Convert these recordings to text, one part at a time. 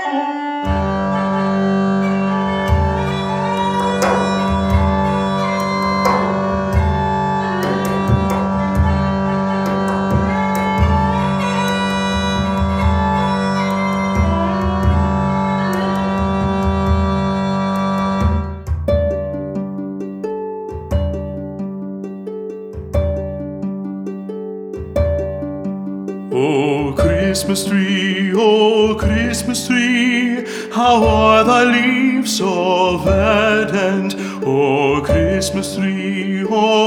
O Christmas tree, how are thy leaves so verdant? O Christmas tree,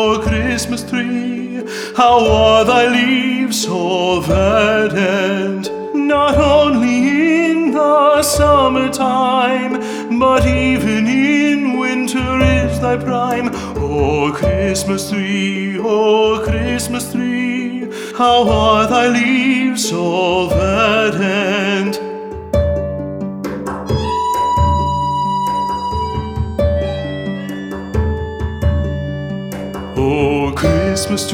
how are thy leaves so verdant? Not only in the summertime, but even in winter is thy prime. O Christmas tree, how are thy leaves so verdant? O Christmas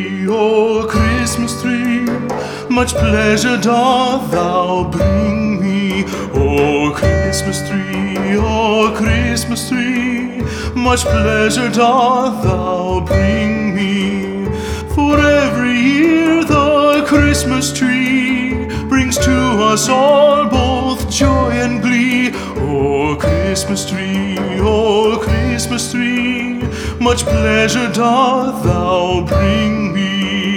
tree, much pleasure doth thou bring me. O Christmas tree, much pleasure doth thou bring me. For every year the Christmas tree brings to us all both joy and glee. O Christmas tree, much pleasure doth thou bring me.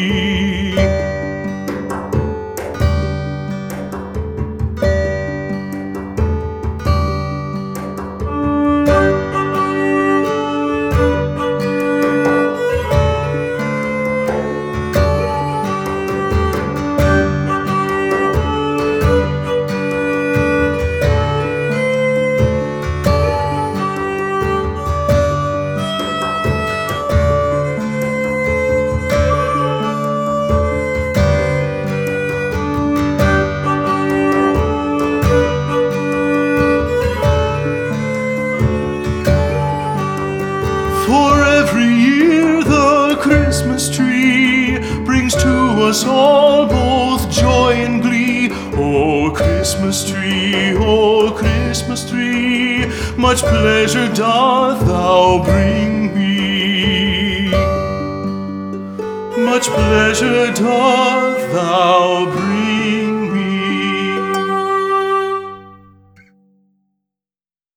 For every year the Christmas tree brings to us all both joy and glee. O Christmas tree, much pleasure doth thou bring me. Much pleasure doth thou bring me.